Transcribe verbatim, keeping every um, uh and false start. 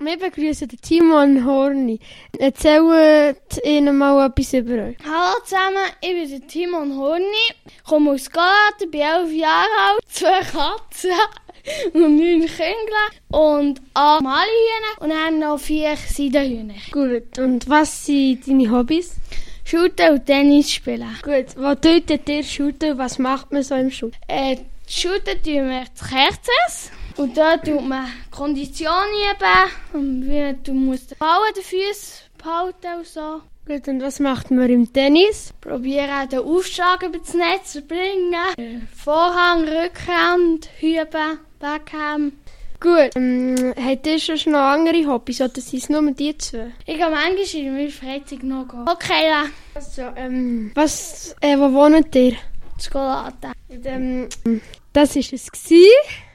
Wir begrüßen den Timon Horni. Erzählt Ihnen mal etwas über euch. Hallo zusammen, ich bin der Timon Horni, komme aus Galaten, bin elf Jahre alt, zwei Katzen und neun Kinder und acht Malihühner und dann noch vier Seidenhühner. Gut, und was sind deine Hobbys? Shooten und Tennis spielen. Gut, was tötet ihr Shooten? Was macht man so im Shooten? Äh, Shooten tun wir die Kerzen. Und da tut man Kondition üben, wie du musst den Ball an den Füßen behalten und so. Gut, und was macht man im Tennis? Probieren den Aufschlag über das Netz zu bringen. Vorhang, Rückhand, Hüben, Backhand. Gut, ähm, habt ihr schon noch andere Hobbys oder sind es nur die zwei? Ich gehe manchmal in meiner Freizeit noch okay. Also, ähm, was, äh, wo wohnt ihr? Schokolade. Und, ähm, das war es gewesen.